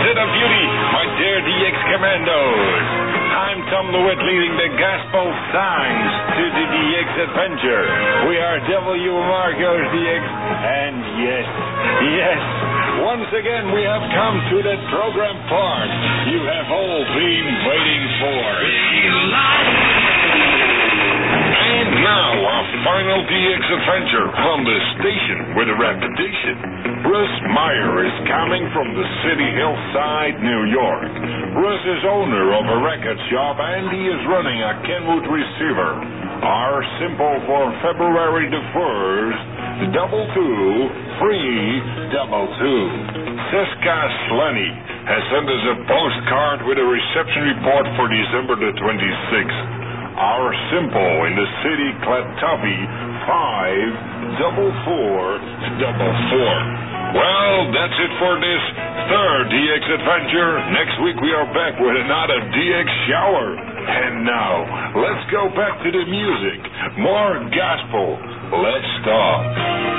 it a beauty, my dear DX Commandos? I'm Tom Lewitt leading the gospel songs to the DX adventure. We are W. Marcos DX, and yes, once again we have come to the program part you have all been waiting for. And now, our final DX adventure on the station with a reputation. Russ Meyer is coming from the city hillside, New York. Russ is owner of a record shop and he is running a Kenwood receiver. Our symbol for February the 1st, 22-322. Siska Slenny has sent us a postcard with a reception report for December the 26th. Our symbol in the city, Klatovi, 54444. Well, that's it for this third DX adventure. Next week we are back with another DX shower. And now, let's go back to the music. More gospel. Let's talk.